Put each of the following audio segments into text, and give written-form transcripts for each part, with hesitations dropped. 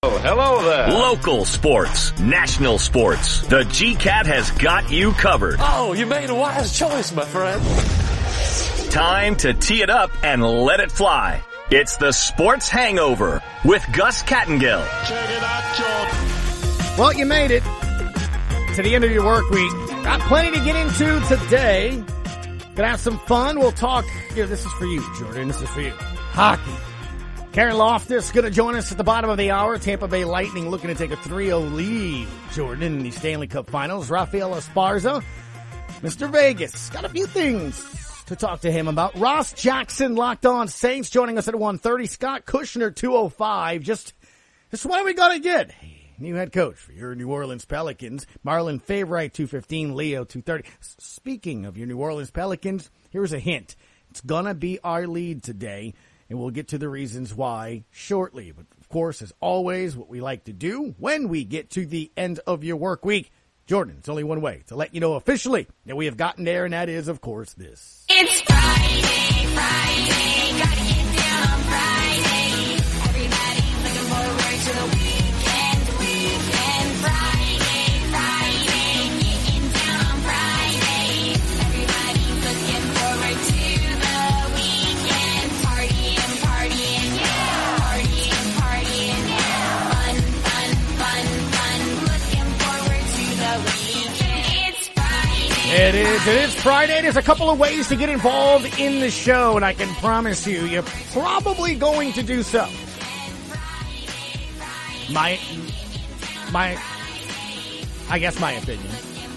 Oh, hello there. Local sports, national sports. The GCAT has got you covered. Oh, you made a wise choice, my friend. Time to tee it up and let it fly. It's the Sports Hangover with Gus Kattengill. Check it out, George. Well, you made it to the end of your work week. Got plenty to get into today. Gonna have some fun. We'll talk. This is for you, Jordan. This is for you. Hockey. Karen Loftus going to join us at the bottom of the hour. Tampa Bay Lightning looking to take a 3-0 lead, Jordan, in the Stanley Cup Finals. Rafael Esparza, Mr. Vegas. Got a few things to talk to him about. Ross Jackson, Locked On Saints, joining us at 1:30. Scott Kushner, 2:05. Just what we got to get. New head coach for your New Orleans Pelicans. Marlon Favorite, 2:15. Leo, 2:30. Speaking of your New Orleans Pelicans, here's a hint. It's going to be our lead today. And we'll get to the reasons why shortly. But, of course, as always, what we like to do when we get to the end of your work week, Jordan, it's only one way to let you know officially that we have gotten there, and that is, of course, this. It's Friday, gotta get down on Friday. Everybody's looking forward to the weekend. Friday, getting down on Friday. Everybody's looking forward to the weekend. Partying, fun. Looking forward to the weekend. It's Friday. It is Friday. There's a couple of ways to get involved in the show, and I can promise you, you're probably going to do so. My opinion.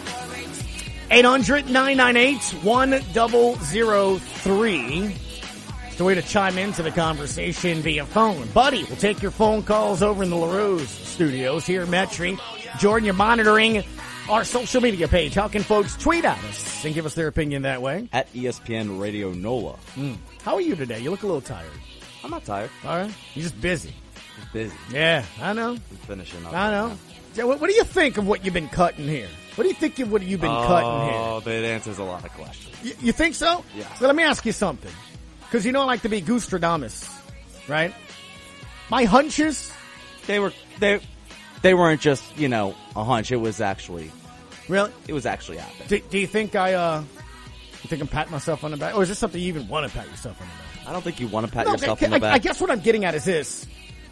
800-998-1003. It's the way to chime into the conversation via phone. Buddy, we'll take your phone calls over in the LaRose studios here at Metri. Jordan, you're monitoring our social media page. How can folks tweet at us and give us their opinion that way? At ESPN Radio NOLA. How are you today? You look a little tired. I'm not tired. All right. You're just busy. Just busy. Yeah, I know. I'm finishing up. I know. Yeah, what do you think of what you've been cutting here? What do you think of what you've been cutting here? Oh, that answers a lot of questions. You think so? Yeah. So let me ask you something. Because you know I like to be Goostradamus, right? My hunches. They weren't just, a hunch. It was actually happening. Do you think I'm patting myself on the back? Or is this something you even want to pat yourself on the back? I don't think you want to pat yourself on the back. I guess what I'm getting at is this.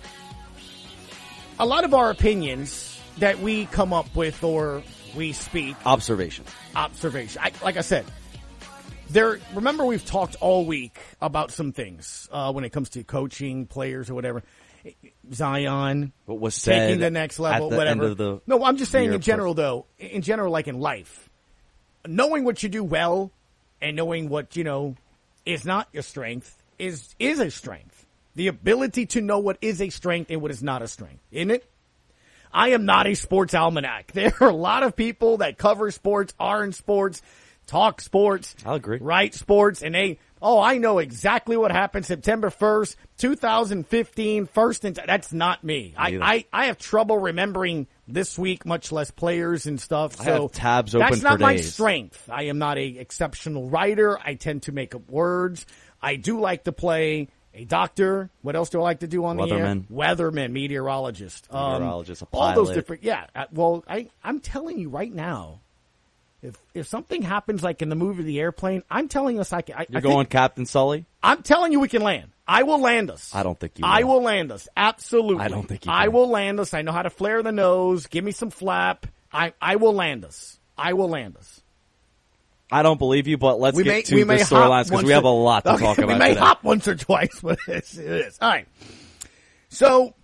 A lot of our opinions that we come up with or we speak. Observation. Like I said, remember we've talked all week about some things when it comes to coaching, players, or whatever. Zion, what was said taking the next level, at the whatever. End of the no, I'm just saying in general, though. In general, like in life, knowing what you do well and knowing what is not your strength is a strength. The ability to know what is a strength and what is not a strength, isn't it? I am not a sports almanac. There are a lot of people that cover sports, are in sports, talk sports. I'll agree. Write sports, and I know exactly what happened September 1st, 2015, that's not me. I have trouble remembering this week, much less players and stuff. I have tabs open for days. That's not my strength. I am not a exceptional writer. I tend to make up words. I do like to play a doctor. What else do I like to do on the air? Weatherman, meteorologist. A pilot. All those different, yeah. Well, I'm telling you right now, if something happens like in the movie The Airplane, I'm telling us You're going Captain Sully? I'm telling you we can land. I will land us. I don't think you will. I will land us. Absolutely. I don't think you can. I will land us. I know how to flare the nose. Give me some flap. I will land us. I will land us. I don't believe you, but let's get to the storylines because we have a lot to talk about We may today. hop once or twice, but it is. All right. So,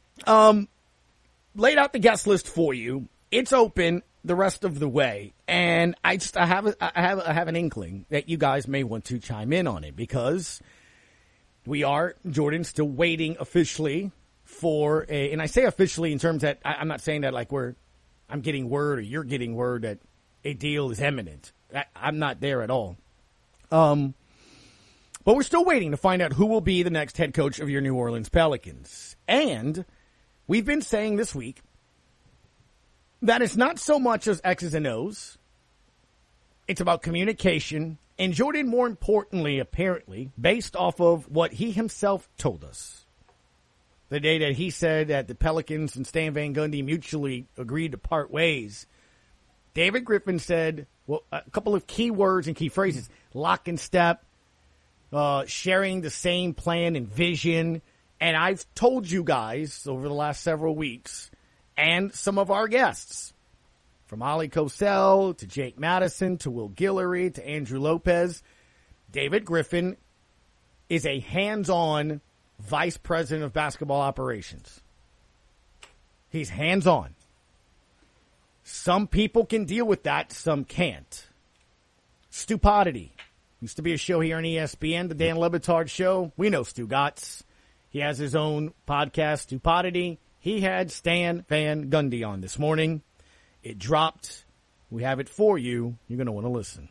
laid out the guest list for you. It's open the rest of the way, and I have an inkling that you guys may want to chime in on it because we are, Jordan, still waiting officially for and I say officially in terms that I'm not saying that like I'm getting word or you're getting word that a deal is imminent. I'm not there at all. But we're still waiting to find out who will be the next head coach of your New Orleans Pelicans. And we've been saying this week that it's not so much as X's and O's. It's about communication. And Jordan, more importantly, apparently, based off of what he himself told us, the day that he said that the Pelicans and Stan Van Gundy mutually agreed to part ways, David Griffin said, well, a couple of key words and key phrases: lock and step, sharing the same plan and vision. And I've told you guys over the last several weeks, and some of our guests, from Ali Cosell to Jake Madison to Will Guillory to Andrew Lopez, David Griffin is a hands-on vice president of basketball operations. He's hands-on. Some people can deal with that, some can't. Stupidity. Used to be a show here on ESPN, the Dan Le Batard Show. We know Stu Gotts. He has his own podcast, Stupidity. He had Stan Van Gundy on this morning. It dropped. We have it for you. You're going to want to listen.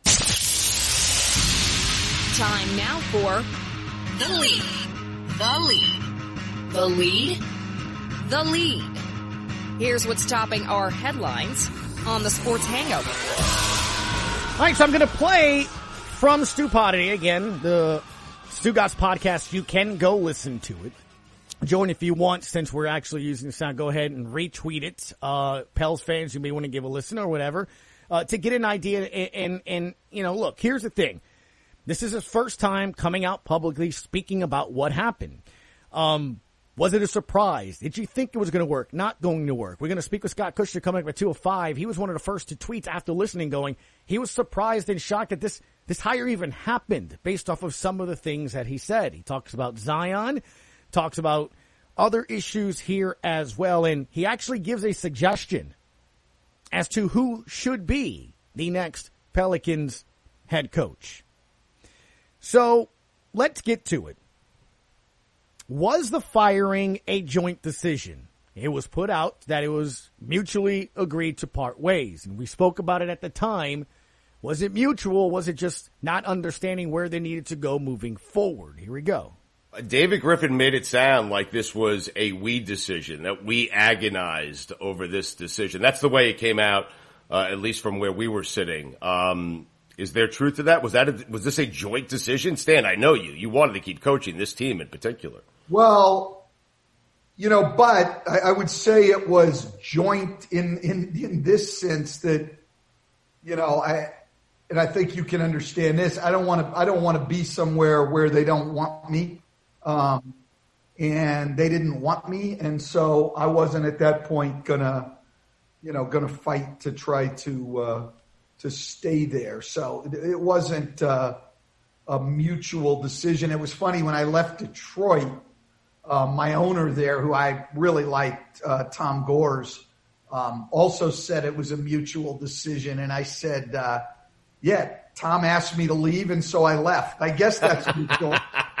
Time now for The Lead. The Lead. The Lead. The Lead. Here's what's topping our headlines on the Sports Hangover. All right, so I'm going to play from Stupidity. Again, the Stu Gotts podcast. You can go listen to it. Join if you want, since we're actually using the sound. Go ahead and retweet it. Pels fans, you may want to give a listen or whatever, to get an idea. And you know, look, here's the thing. This is his first time coming out publicly speaking about what happened. Was it a surprise? Did you think it was going to work? Not going to work. We're going to speak with Scott Kushner coming up at 2:05. He was one of the first to tweet after listening, going, he was surprised and shocked that this hire even happened based off of some of the things that he said. He talks about Zion, talks about other issues here as well, and he actually gives a suggestion as to who should be the next Pelicans head coach. So let's get to it. Was the firing a joint decision? It was put out that it was mutually agreed to part ways, and we spoke about it at the time. Was it mutual? Was it just not understanding where they needed to go moving forward? Here we go. David Griffin made it sound like this was a we decision, that we agonized over this decision. That's the way it came out, at least from where we were sitting. Is there truth to that? Was this a joint decision? Stan, I know you. You wanted to keep coaching this team in particular. Well, you know, but I would say it was joint in this sense that, you know, I think you can understand this. I don't want to be somewhere where they don't want me. And they didn't want me. And so I wasn't at that point gonna fight to try to stay there. So it wasn't a mutual decision. It was funny when I left Detroit, my owner there, who I really liked, Tom Gores, also said it was a mutual decision. And I said, yeah, Tom asked me to leave. And so I left. I guess that's mutual.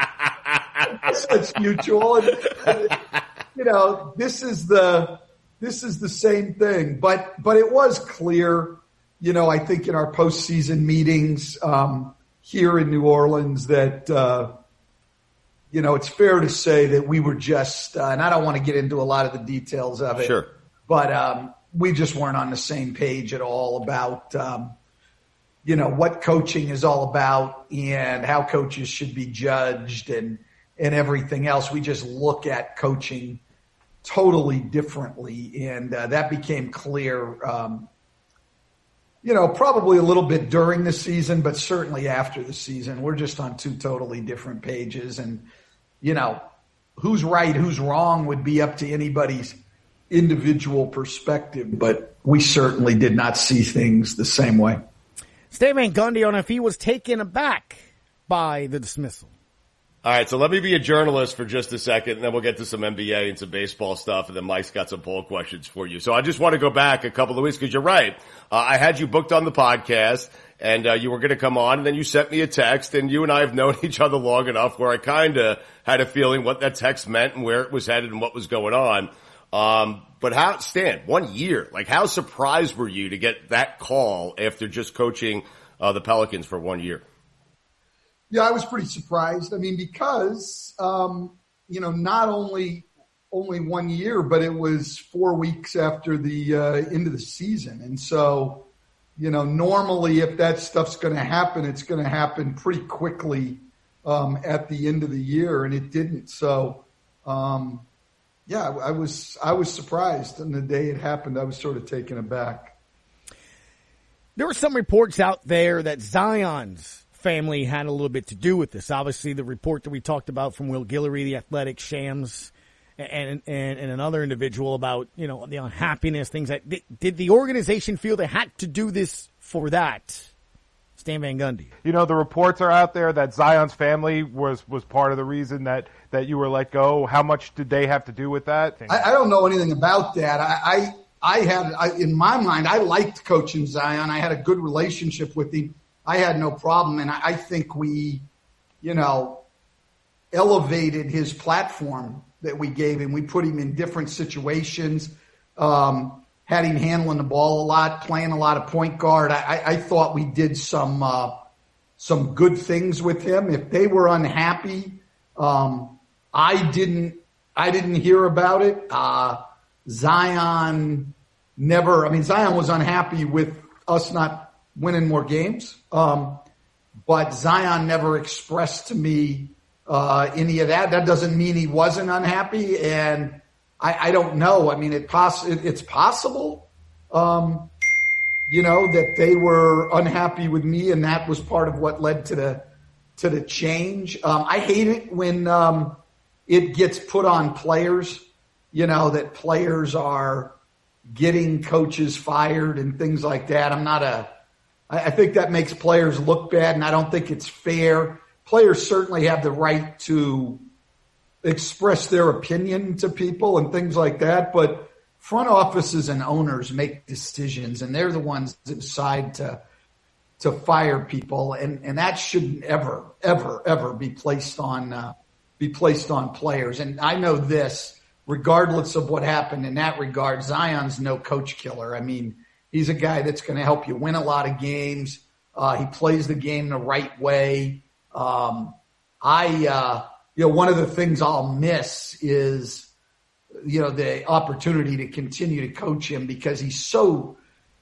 It's mutual, and you know, this is the same thing. But it was clear, you know, I think in our postseason meetings here in New Orleans that you know, it's fair to say that we were just, and I don't want to get into a lot of the details of it, sure, but we just weren't on the same page at all about you know, what coaching is all about and how coaches should be judged and everything else. We just look at coaching totally differently. And that became clear, you know, probably a little bit during the season, but certainly after the season. We're just on two totally different pages. And, you know, who's right, who's wrong would be up to anybody's individual perspective. But we certainly did not see things the same way. Stan Van Gundy on if he was taken aback by the dismissal. All right, so let me be a journalist for just a second, and then we'll get to some NBA and some baseball stuff, and then Mike's got some poll questions for you. So I just want to go back a couple of weeks, because you're right. I had you booked on the podcast, and you were going to come on, and then you sent me a text, and you and I have known each other long enough where I kind of had a feeling what that text meant and where it was headed and what was going on. But how, Stan, 1 year, like how surprised were you to get that call after just coaching the Pelicans for 1 year? Yeah, I was pretty surprised. I mean, because, you know, not only 1 year, but it was 4 weeks after the end of the season. And so, you know, normally if that stuff's going to happen, it's going to happen pretty quickly at the end of the year, and it didn't. So, Yeah, I was surprised. And the day it happened, I was sort of taken aback. There were some reports out there that Zion's family had a little bit to do with this. Obviously, the report that we talked about from Will Guillory, the Athletic, Shams, and another individual about, the unhappiness, things like that. Did the organization feel they had to do this for that? Stan Van Gundy. The reports are out there that Zion's family was part of the reason that you were let go. How much did they have to do with that? I don't know anything about that. In my mind, I liked coaching Zion. I had a good relationship with him. I had no problem. And I think we, elevated his platform that we gave him. We put him in different situations, had him handling the ball a lot, playing a lot of point guard. I thought we did some good things with him. If they were unhappy, I didn't hear about it. Zion was unhappy with us not winning more games. But Zion never expressed to me any of that. That doesn't mean he wasn't unhappy, and I don't know. It's possible, that they were unhappy with me, and that was part of what led to the change. I hate it when it gets put on players, that players are getting coaches fired and things like that. I think that makes players look bad, and I don't think it's fair. Players certainly have the right to express their opinion to people and things like that, but front offices and owners make decisions, and they're the ones that decide to fire people, and that shouldn't ever, ever, ever be placed on players. And I know this, regardless of what happened in that regard, Zion's no coach killer. He's a guy that's going to help you win a lot of games. He plays the game the right way. One of the things I'll miss is, the opportunity to continue to coach him, because he's so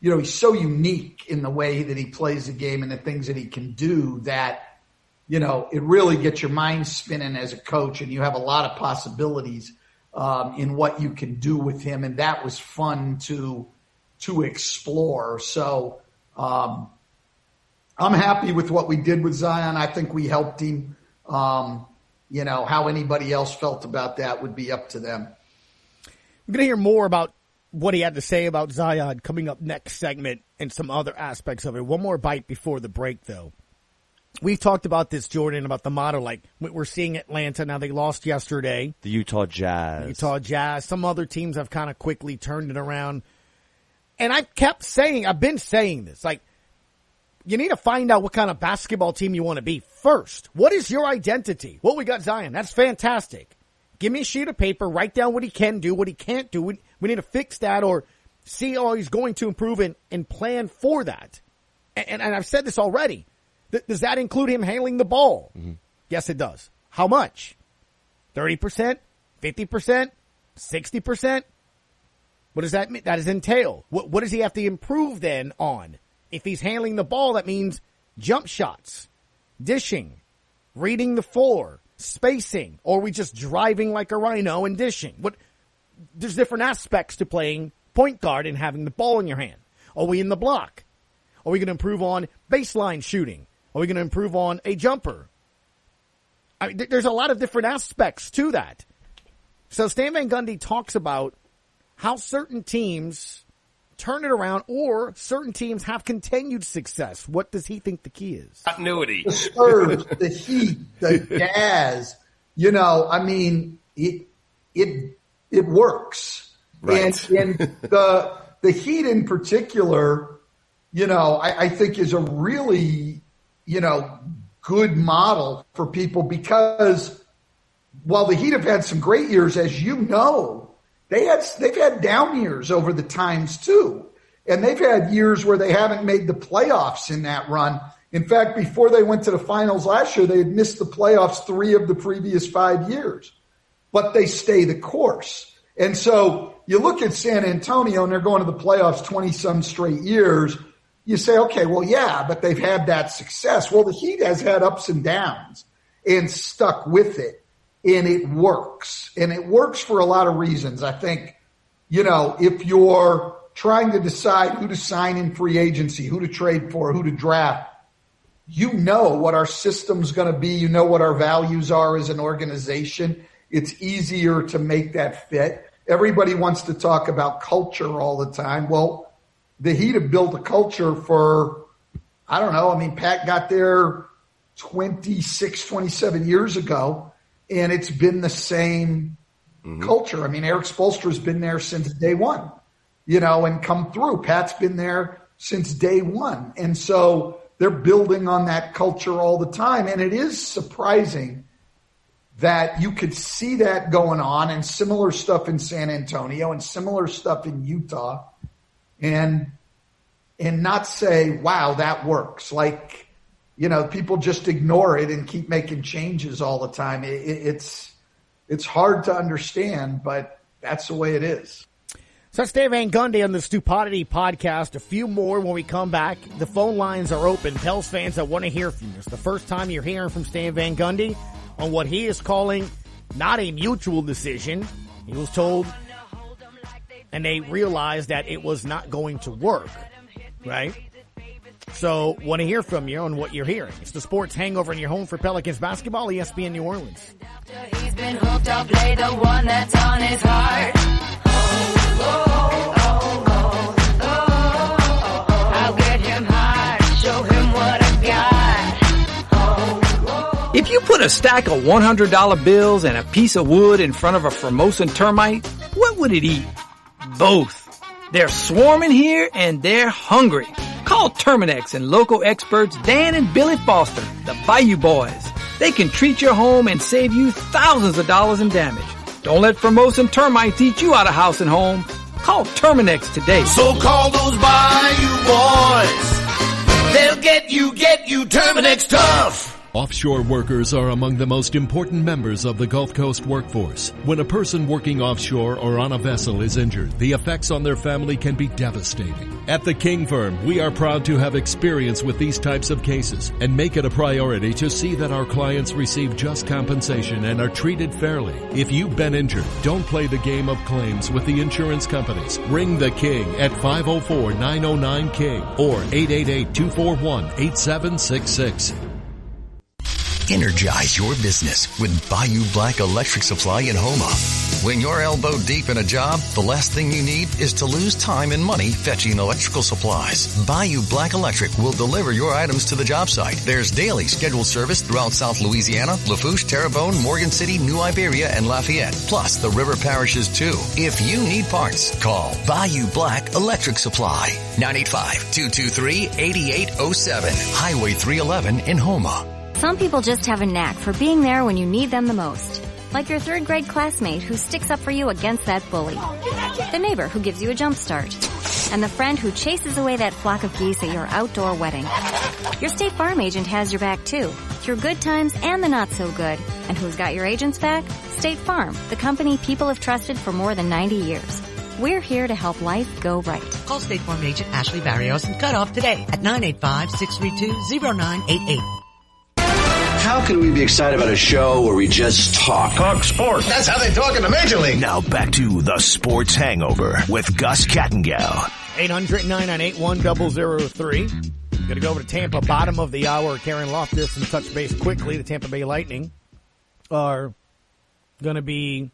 unique in the way that he plays the game and the things that he can do that, it really gets your mind spinning as a coach, and you have a lot of possibilities, in what you can do with him. And that was fun to explore. So, I'm happy with what we did with Zion. I think we helped him. How anybody else felt about that would be up to them. We're going to hear more about what he had to say about Zion coming up next segment and some other aspects of it. One more bite before the break, though. We've talked about this, Jordan, about the motto. Like, we're seeing Atlanta. Now, they lost yesterday. The Utah Jazz. Some other teams have kind of quickly turned it around. And I've been saying this, like, you need to find out what kind of basketball team you want to be first. What is your identity? Well, we got Zion. That's fantastic. Give me a sheet of paper, write down what he can do, what he can't do. We need to fix that or see how he's going to improve and plan for that. And I've said this already. Does that include him handling the ball? Mm-hmm. Yes, it does. How much? 30%? 50%? 60%? What does that mean? That does entail. What does he have to improve then on? If he's handling the ball, that means jump shots, dishing, reading the floor, spacing, or are we just driving like a rhino and dishing? There's different aspects to playing point guard and having the ball in your hand. Are we in the block? Are we going to improve on baseline shooting? Are we going to improve on a jumper? There's a lot of different aspects to that. So Stan Van Gundy talks about how certain teams turn it around or certain teams have continued success. What does he think the key is? Continuity. The Spurs, the Heat, the Jazz, it works. Right. And the Heat in particular, I think is a really, good model for people, because while the Heat have had some great years, as you know, they've had down years over the times too. And they've had years where they haven't made the playoffs in that run. In fact, before they went to the finals last year, they had missed the playoffs 3 of the previous 5 years. But they stay the course. And so you look at San Antonio and they're going to the playoffs 20-some straight years. You say, okay, well, yeah, but they've had that success. Well, the Heat has had ups and downs and stuck with it. and it works. And it works for a lot of reasons. I think, if you're trying to decide who to sign in free agency, who to trade for, who to draft, you know what our system's going to be. You know what our values are as an organization. It's easier to make that fit. Everybody wants to talk about culture all the time. Well, the Heat have built a culture for, I don't know. I mean, Pat got there 26, 27 years ago, and it's been the same culture. I mean, Eric Spoelstra's been there since day one, and come through. Pat's been there since day one. And so they're building on that culture all the time. And it is surprising that you could see that going on, and similar stuff in San Antonio and similar stuff in Utah, and not say, wow, that works. Like, people just ignore it and keep making changes all the time. It's hard to understand, but that's the way it is. So that's Stan Van Gundy on the Stupidity podcast. A few more when we come back. The phone lines are open. Pels fans that want to hear from you. It's the first time you're hearing from Stan Van Gundy on what he is calling not a mutual decision. He was told, and they realized that it was not going to work, right? So want to hear from you on what you're hearing. It's the Sports Hangover in your home for Pelicans basketball, ESPN New Orleans. He's been hooked up, play the one that's on his heart. I'll get him high, show him what I got. If you put a stack of $100 bills and a piece of wood in front of a Formosan termite, what would it eat? Both. They're swarming here and they're hungry. Call Terminex and local experts Dan and Billy Foster, the Bayou Boys. They can treat your home and save you thousands of dollars in damage. Don't let Formosan termites eat you out of house and home. Call Terminex today. So call those Bayou Boys. They'll get you Terminex tough. Offshore workers are among the most important members of the Gulf Coast workforce. When a person working offshore or on a vessel is injured, the effects on their family can be devastating. At the King Firm, we are proud to have experience with these types of cases and make it a priority to see that our clients receive just compensation and are treated fairly. If you've been injured, don't play the game of claims with the insurance companies. Ring the King at 504-909-KING or 888-241-8766. Energize your business with Bayou Black Electric Supply in Houma. When you're elbow deep in a job, the last thing you need is to lose time and money fetching electrical supplies. Bayou Black Electric will deliver your items to the job site. There's daily scheduled service throughout South Louisiana, Lafourche, Terrebonne, Morgan City, New Iberia, and Lafayette, plus the river parishes too. If you need parts, call Bayou Black Electric Supply. 985-223-8807. Highway 311 in Houma. Some people just have a knack for being there when you need them the most. Like your third grade classmate who sticks up for you against that bully. The neighbor who gives you a jump start. And the friend who chases away that flock of geese at your outdoor wedding. Your State Farm agent has your back too, through good times and the not so good. And who's got your agent's back? State Farm, the company people have trusted for more than 90 years. We're here to help life go right. Call State Farm agent Ashley Barrios and cut off today at 985-632-0988. How can we be excited about a show where we just talk? Talk sports. That's how they talk in the Major League. Now back to the Sports Hangover with Gus Kattengell. 800-998-1003. Going to go over to Tampa, bottom of the hour. Karen Loftus and touch base quickly. The Tampa Bay Lightning are going to be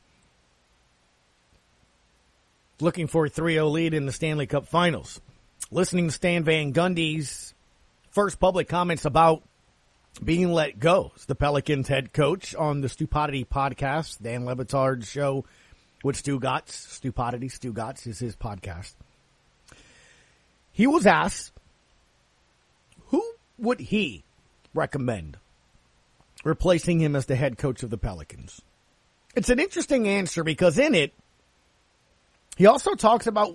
looking for a 3-0 lead in the Stanley Cup Finals. Listening to Stan Van Gundy's first public comments about being let go as the Pelicans head coach on the Stupidity podcast, Dan Le Batard's show with Stu Gotts. Stupidity, Stu Gotts is his podcast. He was asked, who would he recommend replacing him as the head coach of the Pelicans? It's an interesting answer because in it, he also talks about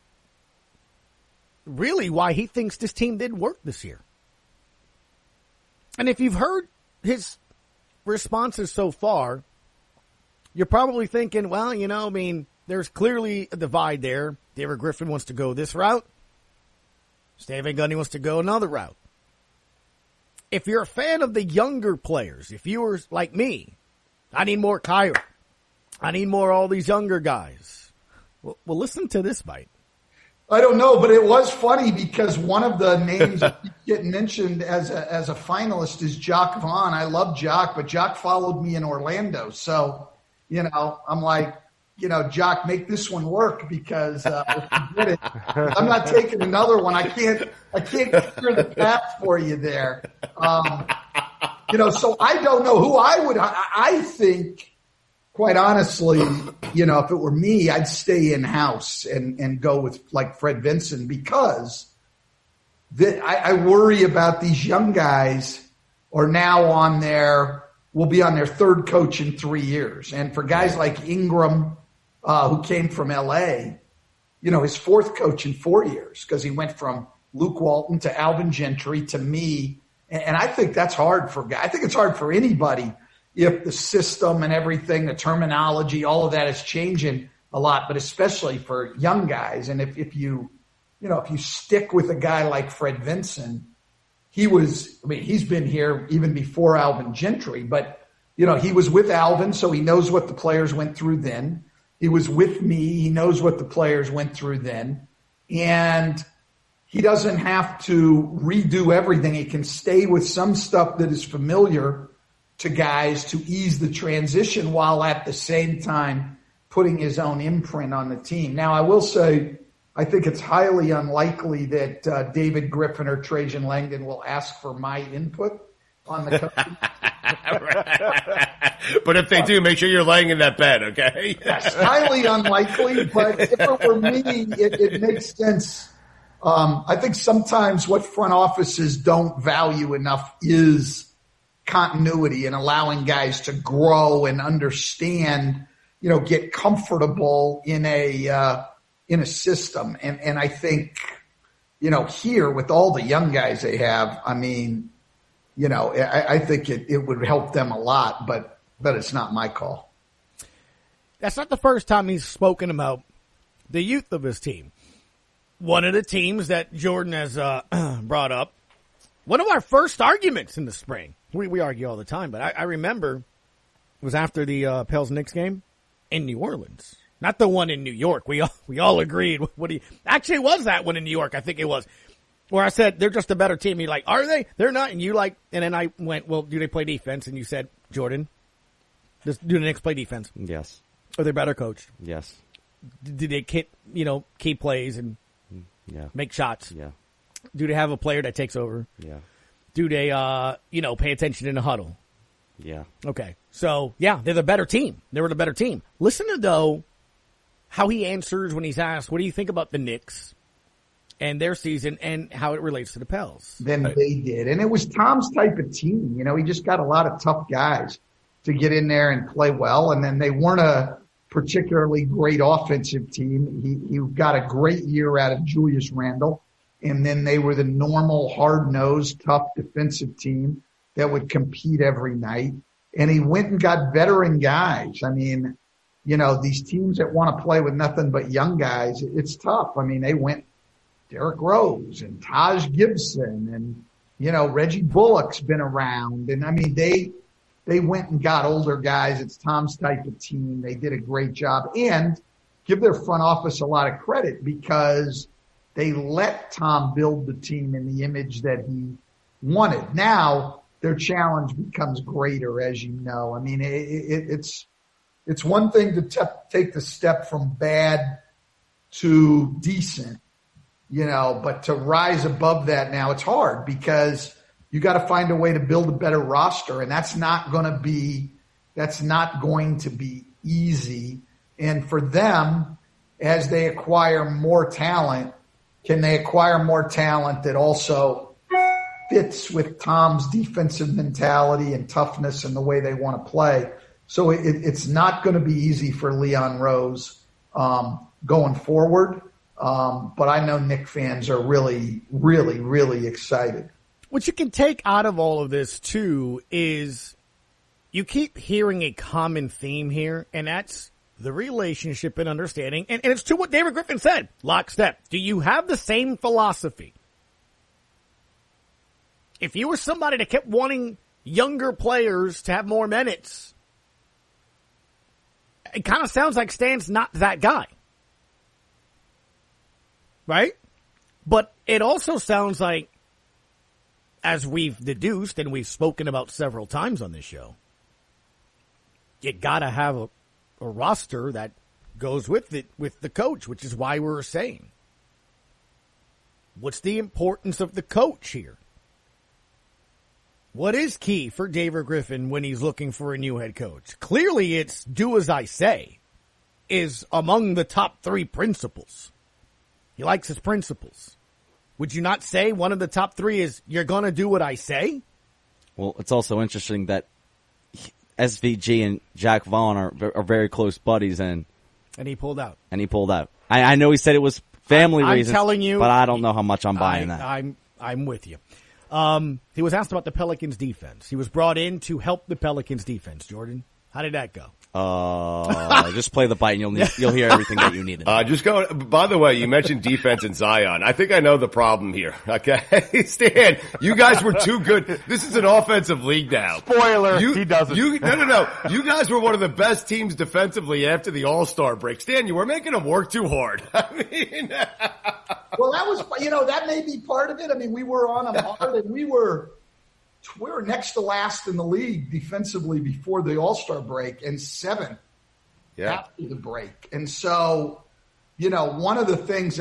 really why he thinks this team didn't work this year. And if you've heard his responses so far, you're probably thinking, well, there's clearly a divide there. David Griffin wants to go this route. Stan Van Gundy wants to go another route. If you're a fan of the younger players, if you were like me, I need more Kyra. I need more all these younger guys. Well, listen to this bite. I don't know, but it was funny because one of the names that keeps getting mentioned as a finalist is Jock Vaughn. I love Jock, but Jock followed me in Orlando. So, I'm like, Jock, make this one work because if you get it, I'm not taking another one. I can't clear the path for you there. So I don't know who I would. I think, quite honestly, if it were me, I'd stay in house and go with like Fred Vinson because I worry about these young guys are now will be on their third coach in 3 years. And for guys like Ingram, who came from LA, his fourth coach in 4 years because he went from Luke Walton to Alvin Gentry to me. And I think that's hard for guys. I think it's hard for anybody if the system and everything, the terminology, all of that is changing a lot, but especially for young guys. And if you stick with a guy like Fred Vinson, he's been here even before Alvin Gentry, but he was with Alvin, so he knows what the players went through then. He was with me. He knows what the players went through then. And he doesn't have to redo everything. He can stay with some stuff that is familiar to guys to ease the transition while at the same time putting his own imprint on the team. Now, I will say, I think it's highly unlikely that David Griffin or Trajan Langdon will ask for my input on the coaching. But if they do, make sure you're laying in that bed, okay? Yes, highly unlikely, but if it were me, it makes sense. I think sometimes what front offices don't value enough is continuity and allowing guys to grow and understand, get comfortable in a system. And I think, here with all the young guys they have, I think it would help them a lot, but it's not my call. That's not the first time he's spoken about the youth of his team. One of the teams that Jordan has brought up, one of our first arguments in the spring. We argue all the time, but I remember it was after the Pels-Knicks game in New Orleans. Not the one in New York. We all agreed. Actually, it was that one in New York. I think it was. Where I said, they're just a better team. You're like, are they? They're not. And you like, and then I went, well, do they play defense? And you said, Jordan, do the Knicks play defense? Yes. Are they better coached? Yes. Do they key plays and make shots? Yeah. Do they have a player that takes over? Yeah. Do they, pay attention in the huddle? Yeah. Okay. So, yeah, they're the better team. They were the better team. Listen to, though, how he answers when he's asked, what do you think about the Knicks and their season and how it relates to the Pels? Then they did. And it was Tom's type of team. He just got a lot of tough guys to get in there and play well. And then they weren't a particularly great offensive team. He got a great year out of Julius Randle. And then they were the normal, hard-nosed, tough defensive team that would compete every night. And he went and got veteran guys. These teams that want to play with nothing but young guys, it's tough. They went Derrick Rose and Taj Gibson and, Reggie Bullock's been around. And, they went and got older guys. It's Tom's type of team. They did a great job. And give their front office a lot of credit because they let Tom build the team in the image that he wanted. Now their challenge becomes greater, as you know. It's one thing to take the step from bad to decent, but to rise above that now it's hard because you got to find a way to build a better roster, and that's not going to be easy. And for them, as they acquire more talent, can they acquire more talent that also fits with Tom's defensive mentality and toughness and the way they want to play? So it's not going to be easy for Leon Rose going forward. But I know Knick fans are really, really, really excited. What you can take out of all of this, too, is you keep hearing a common theme here, and that's the relationship and understanding. And it's to what David Griffin said, lockstep. Do you have the same philosophy? If you were somebody that kept wanting younger players to have more minutes, it kind of sounds like Stan's not that guy. Right? But it also sounds like, as we've deduced and we've spoken about several times on this show, you gotta have a roster that goes with it, with the coach, which is why we're saying, what's the importance of the coach here? What is key for David Griffin when he's looking for a new head coach? Clearly it's do as I say is among the top 3 principles. He likes his principles. Would you not say one of the top 3 is you're going to do what I say? Well, it's also interesting that SVG and Jack Vaughn are very close buddies, and he pulled out. I know he said it was family reasons. I'm telling you, but I don't know how much I'm buying that. I'm with you. He was asked about the Pelicans defense. He was brought in to help the Pelicans defense. Jordan, how did that go? Just play the bite and you'll hear everything that you needed. By the way, you mentioned defense and Zion. I think I know the problem here. Okay. Stan, you guys were too good. This is an offensive league now. Spoiler, he doesn't. No. You guys were one of the best teams defensively after the All-Star break. Stan, you were making them work too hard. I mean. Well, that was, that may be part of it. I mean, we were on them hard and we were next to last in the league defensively before the All-Star break and 7th after the break. And so, one of the things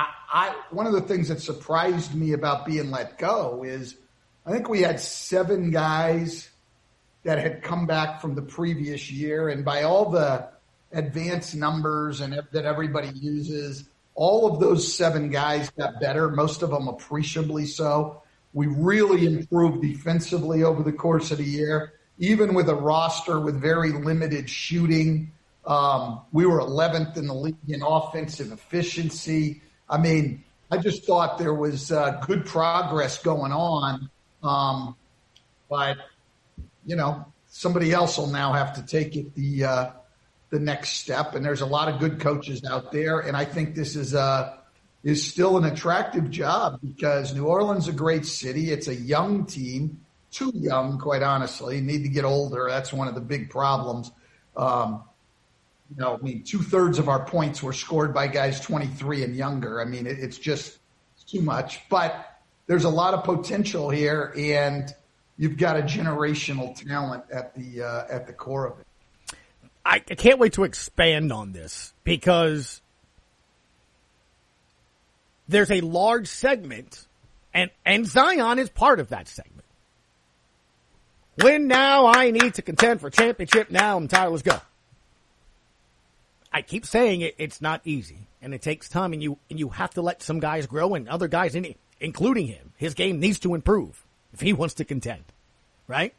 that surprised me about being let go is I think we had 7 guys that had come back from the previous year. And by all the advanced numbers and that everybody uses, all of those 7 guys got better, most of them appreciably so. We really improved defensively over the course of the year, even with a roster with very limited shooting. We were 11th in the league in offensive efficiency. I mean, I just thought there was good progress going on. But, somebody else will now have to take it the next step. And there's a lot of good coaches out there. And I think this is still an attractive job because New Orleans is a great city. It's a young team, too young, quite honestly. Need to get older. That's one of the big problems. 2/3 of our points were scored by guys 23 and younger. I mean, it's just too much. But there's a lot of potential here, and you've got a generational talent at the core of it. I can't wait to expand on this because there's a large segment, and Zion is part of that segment. Win now, I need to contend for championship now, I'm tired, let's go. I keep saying it's not easy, and it takes time, and you have to let some guys grow, and other guys, including him, his game needs to improve if he wants to contend, right?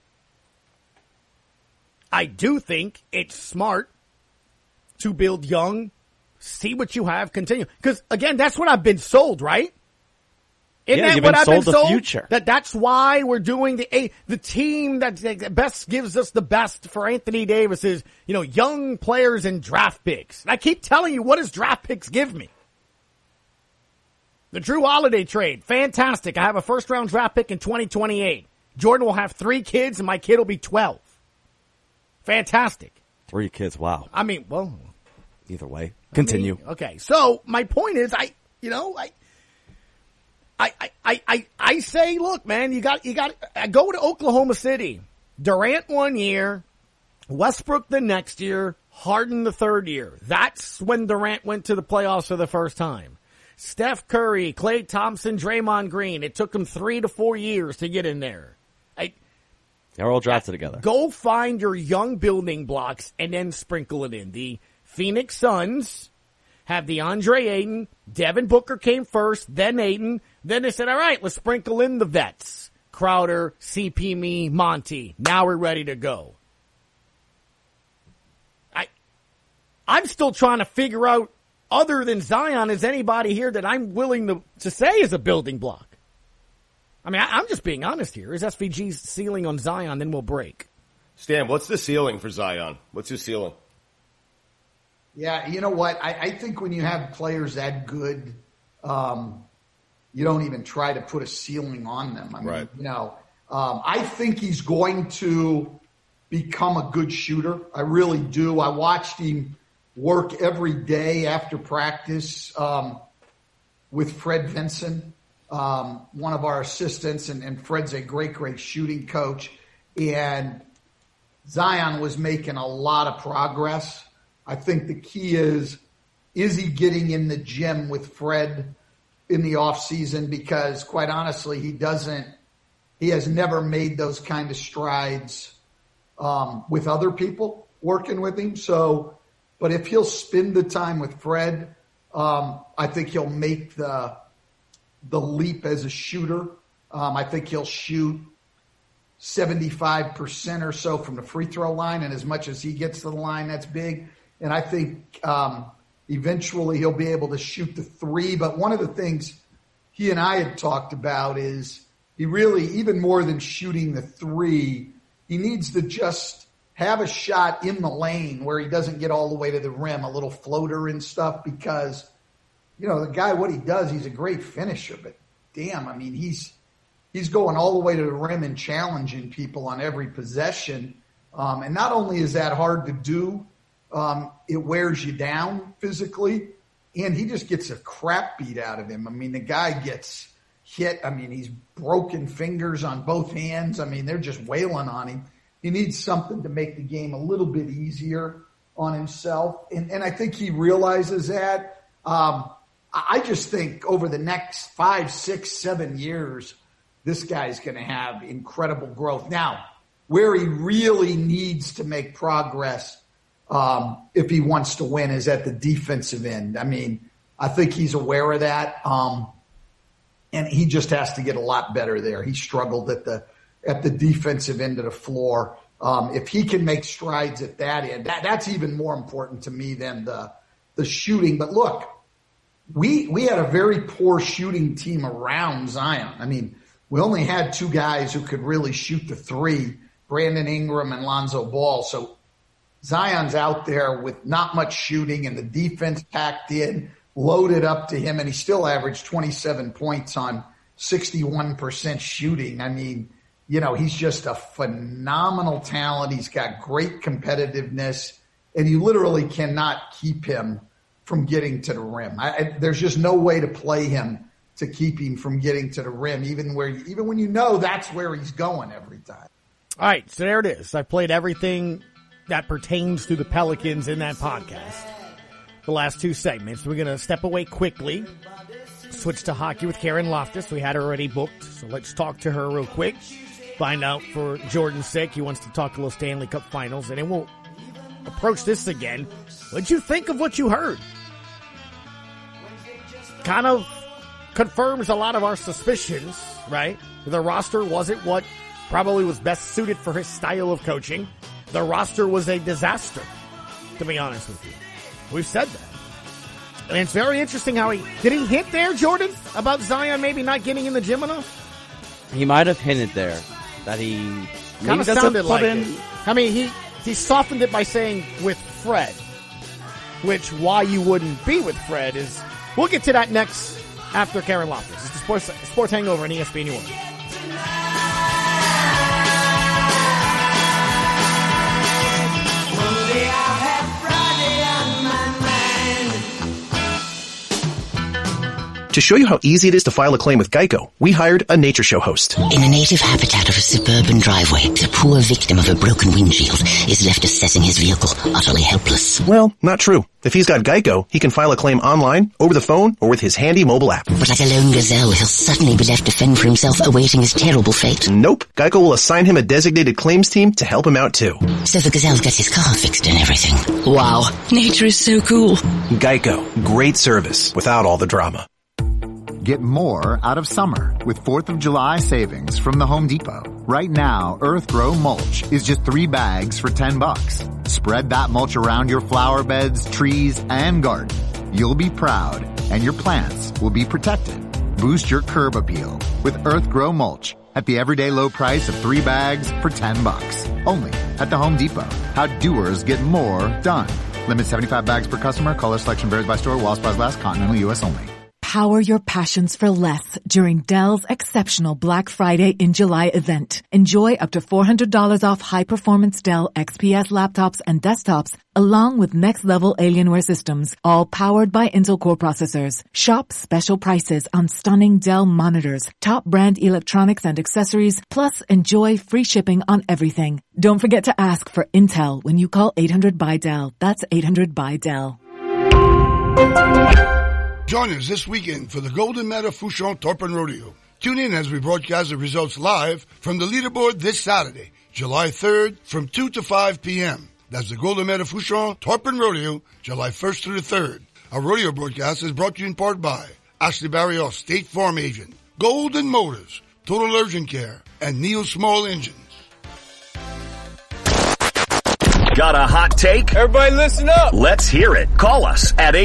I do think it's smart to build young, see what you have, continue. Because, again, that's what I've been sold, right? Isn't that what I've been sold? Future. That's why we're doing the team that best gives us the best for Anthony Davis is, young players and draft picks. And I keep telling you, what does draft picks give me? The Drew Holiday trade, fantastic. I have a first-round draft pick in 2028. Jordan will have 3 kids, and my kid will be 12. Fantastic. 3 kids, wow. I mean, well. Either way. Continue. Okay, so my point is, I say, look, man, you got go to Oklahoma City. Durant 1 year, Westbrook the next year, Harden the 3rd year. That's when Durant went to the playoffs for the first time. Steph Curry, Klay Thompson, Draymond Green. It took them 3 to 4 years to get in there. They're all drafted together. Go find your young building blocks and then sprinkle it in. The Phoenix Suns have DeAndre Ayton. Devin Booker came first, then Ayton. Then they said, all right, let's sprinkle in the vets. Crowder, CP Monty. Now we're ready to go. I'm still trying to figure out, other than Zion, is anybody here that I'm willing to say is a building block? I mean, I'm just being honest here. Is SVG's ceiling on Zion, then we'll break. Stan, what's the ceiling for Zion? What's his ceiling? Yeah, you know what? I think when you have players that good, you don't even try to put a ceiling on them. I mean, right. I think he's going to become a good shooter. I really do. I watched him work every day after practice with Fred Vinson, one of our assistants, and Fred's a great, great shooting coach. And Zion was making a lot of progress. I think the key is he getting in the gym with Fred in the off season? Because quite honestly, he has never made those kind of strides with other people working with him. So, but if he'll spend the time with Fred, I think he'll make the leap as a shooter. I think he'll shoot 75% or so from the free throw line, and as much as he gets to the line, that's big. And I think eventually he'll be able to shoot the three. But one of the things he and I had talked about is he really, even more than shooting the three, he needs to just have a shot in the lane where he doesn't get all the way to the rim, a little floater and stuff, because, you know, the guy, what he does, he's a great finisher, but damn, I mean, he's going all the way to the rim and challenging people on every possession. And not only is that hard to do, it wears you down physically, and he just gets a crap beat out of him. I mean, the guy gets hit. I mean, he's broken fingers on both hands. I mean, they're just wailing on him. He needs something to make the game a little bit easier on himself. And I think he realizes that. I just think over the next 5, 6, 7 years, this guy's going to have incredible growth. Now, where he really needs to make progress if he wants to win is at the defensive end. I mean, I think he's aware of that. And he just has to get a lot better there. He struggled at the defensive end of the floor. If he can make strides at that end, that's even more important to me than the shooting. But look, we had a very poor shooting team around Zion. I mean, we only had 2 guys who could really shoot the three, Brandon Ingram and Lonzo Ball. So Zion's out there with not much shooting, and the defense packed in, loaded up to him, and he still averaged 27 points on 61% shooting. I mean, you know, he's just a phenomenal talent. He's got great competitiveness, and you literally cannot keep him from getting to the rim. There's just no way to play him to keep him from getting to the rim, even when you know that's where he's going every time. All right, so there it is. I played everything that pertains to the Pelicans in that podcast. The last 2 segments. We're going to step away quickly, switch to hockey with Karen Loftus. We had her already booked, so let's talk to her real quick. Find out for Jordan's sake. He wants to talk a little Stanley Cup Finals, and then we'll approach this again. What'd you think of what you heard? Kind of confirms a lot of our suspicions, right? The roster wasn't what probably was best suited for his style of coaching. The roster was a disaster, to be honest with you. We've said that. And it's very interesting how did he hint there, Jordan, about Zion maybe not getting in the gym enough? He might have hinted there that he kind of sounded like it. I mean, he softened it by saying with Fred, which why you wouldn't be with Fred is, we'll get to that next after Karen Loftus. It's the Sports Hangover on ESPN New York. To show you how easy it is to file a claim with Geico, we hired a nature show host. In the native habitat of a suburban driveway, the poor victim of a broken windshield is left assessing his vehicle, utterly helpless. Well, not true. If he's got Geico, he can file a claim online, over the phone, or with his handy mobile app. But like a lone gazelle, he'll suddenly be left to fend for himself, awaiting his terrible fate. Nope. Geico will assign him a designated claims team to help him out too. So the gazelle gets his car fixed and everything. Wow. Nature is so cool. Geico. Great service without all the drama. Get more out of summer with 4th of July savings from the Home Depot. Right now, Earthgrow mulch is just 3 bags for $10. Spread that mulch around your flower beds, trees, and garden. You'll be proud, and your plants will be protected. Boost your curb appeal with Earthgrow mulch at the everyday low price of 3 bags for $10. Only at the Home Depot. How doers get more done. Limit 75 bags per customer. Color selection varies by store. While supplies last. Continental U.S. only. Power your passions for less during Dell's exceptional Black Friday in July event. Enjoy up to $400 off high-performance Dell XPS laptops and desktops, along with next-level Alienware systems, all powered by Intel Core processors. Shop special prices on stunning Dell monitors, top brand electronics and accessories, plus enjoy free shipping on everything. Don't forget to ask for Intel when you call 800-BY-DELL. That's 800-BY-DELL. Join us this weekend for the Golden Medal Fouchon Torpin Rodeo. Tune in as we broadcast the results live from the leaderboard this Saturday, July 3rd from 2 to 5 p.m. That's the Golden Medal Fouchon Torpin Rodeo, July 1st through the 3rd. Our rodeo broadcast is brought to you in part by Ashley Barrios, State Farm Agent, Golden Motors, Total Urgent Care, and Neil Small Engines. Got a hot take? Everybody listen up. Let's hear it. Call us at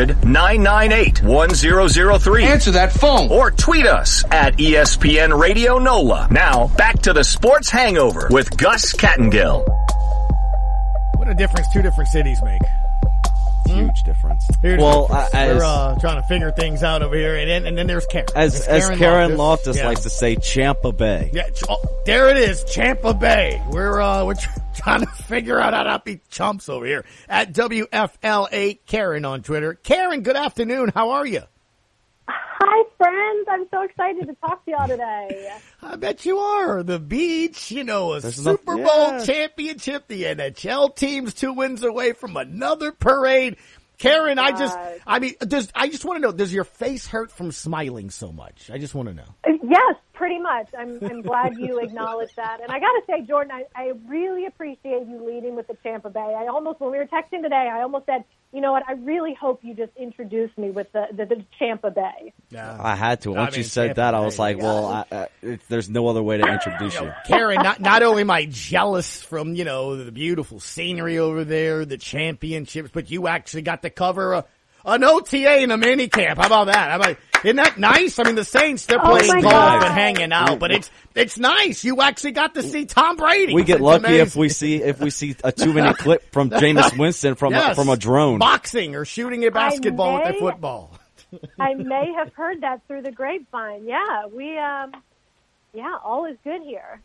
800-998-1003. Answer that phone. Or tweet us at ESPN Radio NOLA. Now, back to the Sports Hangover with Gus Kattengill. What a difference 2 different cities make. Huge difference. We're as trying to figure things out over here, and then there's Karen. As Karen Loftus likes to say, Champa Bay. Yeah, there it is, Champa Bay. We're trying to figure out how to not be chumps over here. At WFLA Karen on Twitter. Karen, good afternoon. How are you? Hi, friends. I'm so excited to talk to y'all today. I bet you are. The Beach, a Super Bowl championship. The NHL team's 2 wins away from another parade. Karen, I just want to know, does your face hurt from smiling so much? I just want to know. Yes, pretty much. I'm glad you acknowledged that. And I got to say, Jordan, I really appreciate you leading with the Tampa Bay. When we were texting today, I almost said, you know what, I really hope you just introduced me with the Tampa Bay. Yeah. I had to. Once you said that, I was like, there's no other way to introduce you. Karen, not only am I jealous from, the beautiful scenery over there, the championships, but you actually got to cover an OTA in a mini camp. How about that? Isn't that nice? I mean, the Saints, they're playing golf and hanging out, but it's nice. You actually got to see Tom Brady. We get lucky if we see a 2-minute clip from Jameis Winston from a drone. Boxing or shooting a basketball with a football. I may have heard that through the grapevine. Yeah, all is good here.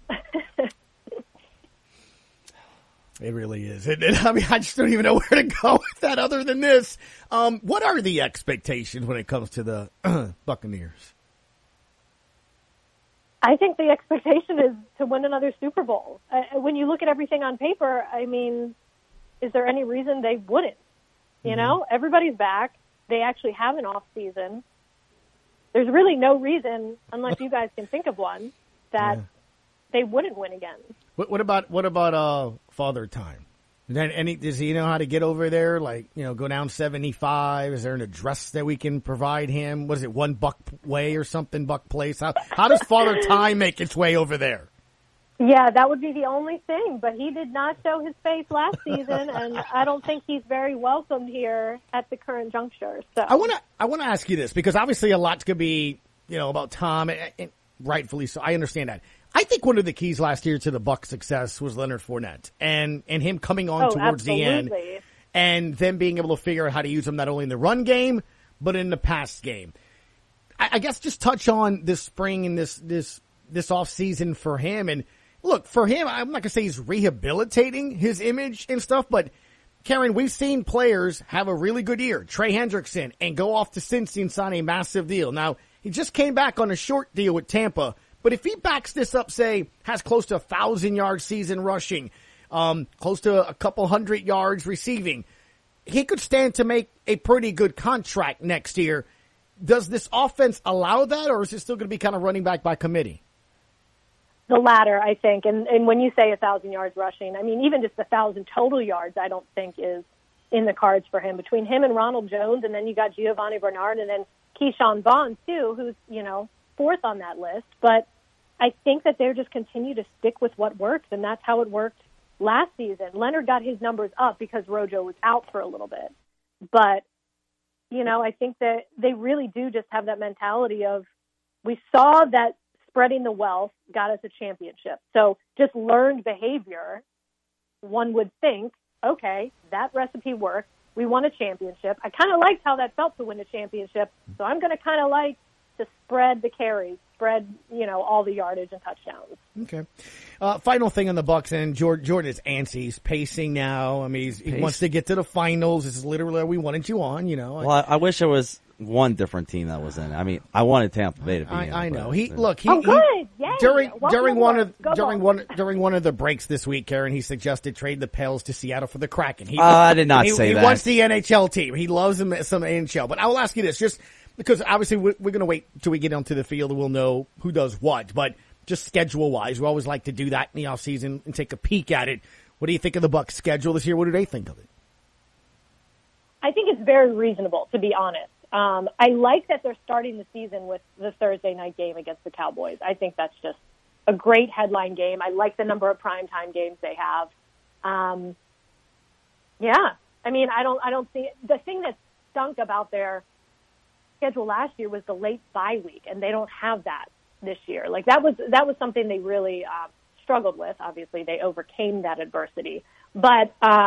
It really is. I just don't even know where to go with that other than this. What are the expectations when it comes to the Buccaneers? I think the expectation is to win another Super Bowl. When you look at everything on paper, is there any reason they wouldn't? Everybody's back. They actually have an off season. There's really no reason, unless you guys can think of one, that they wouldn't win again. What about Father Time? Does he know how to get over there? Go down 75? Is there an address that we can provide him? What is it, One Buck Way or something? Buck Place? How does Father Time make its way over there? Yeah, that would be the only thing. But he did not show his face last season, and I don't think he's very welcomed here at the current juncture. So I want to ask you this, because obviously a lot's going to be about Tom, and rightfully so. I understand that. I think one of the keys last year to the Bucs' success was Leonard Fournette and him coming on towards the end, and them being able to figure out how to use him not only in the run game but in the pass game. I guess just touch on this spring and this off season for him. And look, for him, I'm not gonna say he's rehabilitating his image and stuff, but Karen, we've seen players have a really good year, Trey Hendrickson, and go off to Cincy and sign a massive deal. Now he just came back on a short deal with Tampa. But if he backs this up, say, has close to 1,000-yard season rushing, close to a couple 100 yards receiving, he could stand to make a pretty good contract next year. Does this offense allow that, or is it still going to be kind of running back by committee? The latter, I think. And when you say 1,000 yards rushing, even just 1,000 total yards, I don't think is in the cards for him. Between him and Ronald Jones, and then you got Giovanni Bernard, and then Keyshawn Vaughn, too, who's, fourth on that list. But I think that they're just continue to stick with what works, and that's how it worked last season. Leonard got his numbers up because Rojo was out for a little bit. But, I think that they really do just have that mentality of, we saw that spreading the wealth got us a championship. So just learned behavior, one would think, okay, that recipe worked. We won a championship. I kind of liked how that felt to win a championship, so I'm going to kind of like to spread the carries, spread, all the yardage and touchdowns. Okay. Final thing on the Bucs, and Jordan is antsy. He's pacing now. I mean, he wants to get to the finals. This is literally where we wanted you on, Well, I wish there was one different team that was in it. I mean, I wanted Tampa Bay to be in it. I know. Good. Yay. During one of the breaks this week, Karen, he suggested trade the Pels to Seattle for the Kraken. I did not say that. He wants the NHL team. He loves some NHL. But I will ask you this, just because obviously we're going to wait till we get onto the field and we'll know who does what. But just schedule-wise, we always like to do that in the offseason and take a peek at it. What do you think of the Bucs' schedule this year? What do they think of it? I think it's very reasonable, to be honest. I like that they're starting the season with the Thursday night game against the Cowboys. I think that's just a great headline game. I like the number of primetime games they have. I mean, I don't see the thing that stunk about their schedule last year was the late bye week, and they don't have that this year. Like that was something they really struggled with. Obviously, they overcame that adversity, but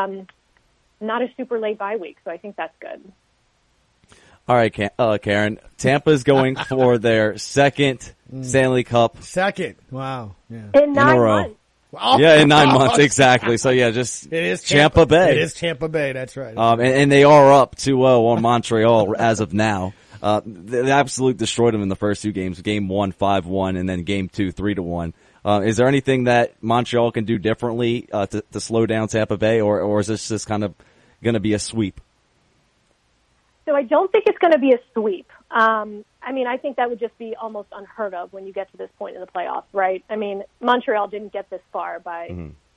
not a super late bye week. So I think that's good. All right, Karen. Tampa's going for their second Stanley Cup. Second. Wow. Yeah. In 9 months. Oh, yeah, in 9 months, exactly. So yeah, just it is Tampa Bay. It is Tampa Bay. That's right. And they are up 2-0 on Montreal as of now. They absolutely destroyed them in the first two games. Game 1, 5-1, and then game 2, 3-1. Is there anything that Montreal can do differently to slow down Tampa Bay, or is this just kind of going to be a sweep? So I don't think it's going to be a sweep. I mean, I think that would just be almost unheard of when you get to this point in the playoffs, right? I mean, Montreal didn't get this far by,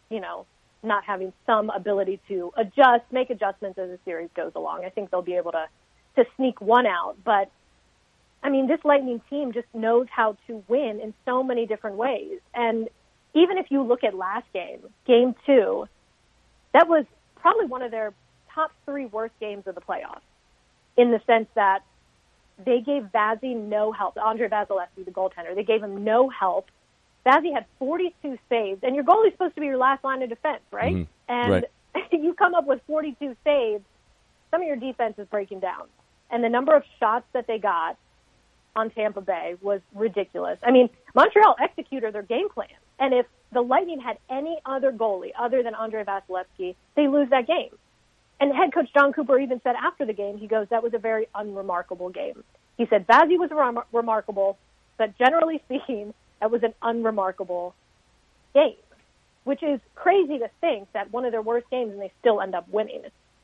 not having some ability to make adjustments as the series goes along. I think they'll be able to sneak one out. But, I mean, this Lightning team just knows how to win in so many different ways. And even if you look at last game, Game 2, that was probably one of their top 3 worst games of the playoffs, in the sense that they gave Vazzy no help. Andre Vasilevsky, the goaltender, they gave him no help. Vazzy had 42 saves, and your goalie's supposed to be your last line of defense, right? Mm-hmm. And right. You come up with 42 saves, some of your defense is breaking down. And the number of shots that they got on Tampa Bay was ridiculous. I mean, Montreal executed their game plan. And if the Lightning had any other goalie other than Andre Vasilevsky, they lose that game. And head coach John Cooper even said after the game, he goes, that was a very unremarkable game. He said Vazzy was remarkable, but generally speaking, that was an unremarkable game, which is crazy to think that one of their worst games and they still end up winning.